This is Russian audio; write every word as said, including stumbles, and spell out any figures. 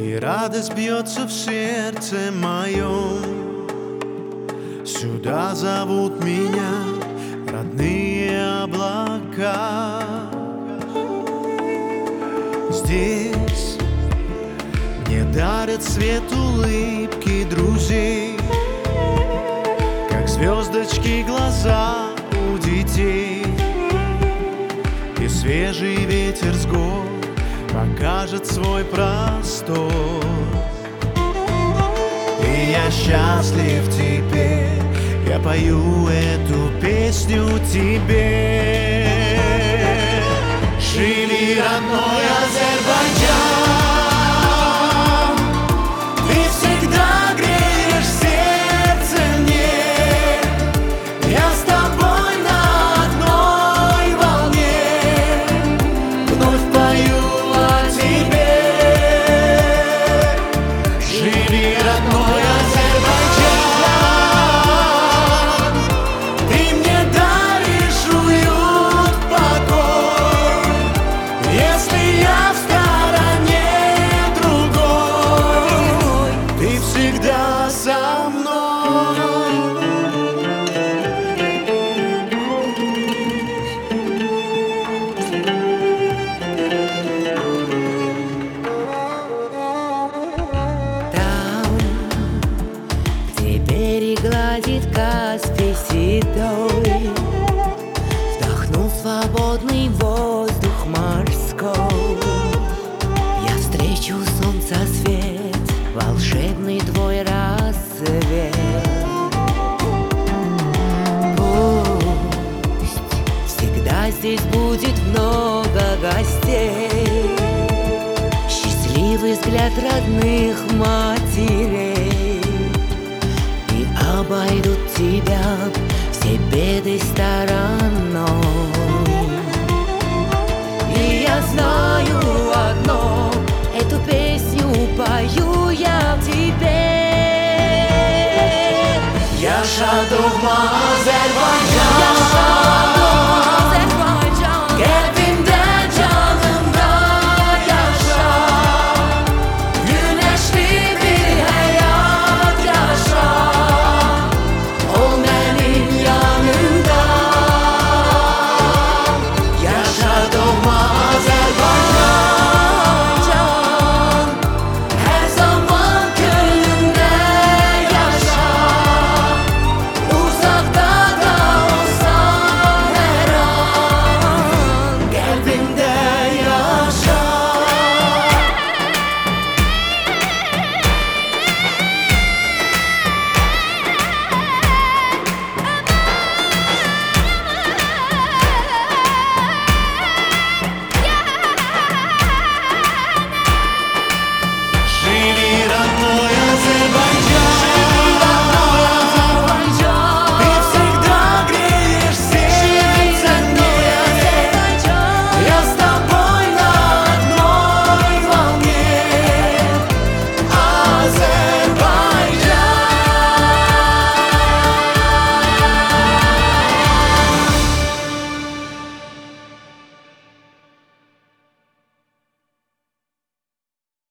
И радость бьется в сердце моем. Сюда зовут меня родные облака. Здесь мне дарят свет улыбки друзей, как звездочки глаза у детей. И свежий ветер с гор покажет свой простор. И я счастлив теперь, я пою эту песню тебе. Жили, родной Азербайджан, ты всегда греешь сердце мне. Я с тобой на одной волне, вновь пою о тебе. Жили, родной Азербайджан, ты мне даришь уют, покой. Если я в стороне другой, ты всегда со мной. Там, где берег гладит Каспий седой, вдохнул свободный воздух морской. Я встречу солнца свет, волшебный твой рассвет. Пусть всегда здесь будет много гостей, счастливый взгляд родных матерей, и обойдут тебя все беды стороной. И я знаю одно, эту песню пою я тебе. Я Şadırma Azerbaycan, kalbimde canımda yaşa. Güneşli bir hayat yaşa, ol benim yanımda. Yaşadığıma Azerbaycan, her zaman gönlümde yaşa. Uzakta da olsan her an, kalbimde yaşa. Жили, родной Азербайджан.